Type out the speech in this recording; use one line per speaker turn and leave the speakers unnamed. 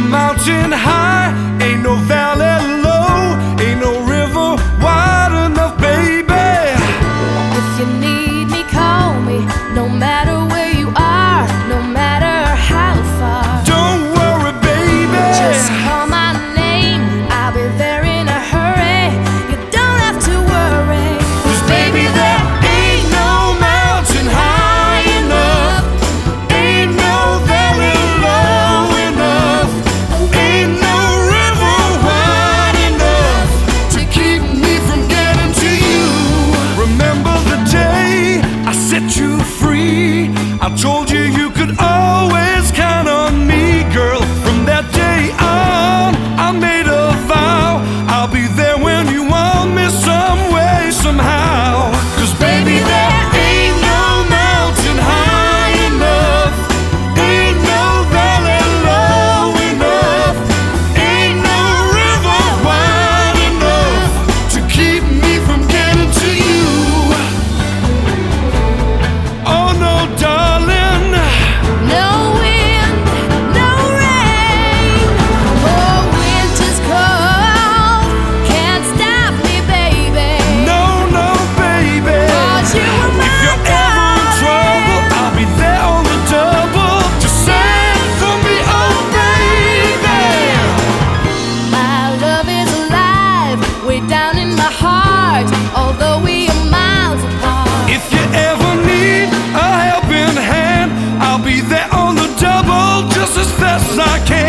mountain high, ain't no valley low, ain't no river wide enough, baby.
If you need me, call me, no matter where you are, no matter how far.
Don't worry, baby,
just call my name, I'll be there in a hurry. You don't have to worry,
'cause baby, there ain't no mountain high enough, ain't no valley low enough, ain't no river wide enough to keep me from getting to you. Remember the day I set you free, I told you you could always count on me, girl. From that day on, I made a vow, I'll be there when you want me some way, somehow. 'Cause baby, there ain't no mountain high enough, ain't no valley low enough, ain't no river wide enough to keep me from getting to you. Oh no, darling,
no wind, no rain. Oh, winter's cold, can't stop me, baby.
no, no, baby.
'Cause you are my
If you're ever in trouble, I'll be there on the double. Just send for me, oh baby.
My love is alive, way down in my heart, although we are miles apart.
If you ever need a helping hand, I'll be there on the double, just as fast as I can.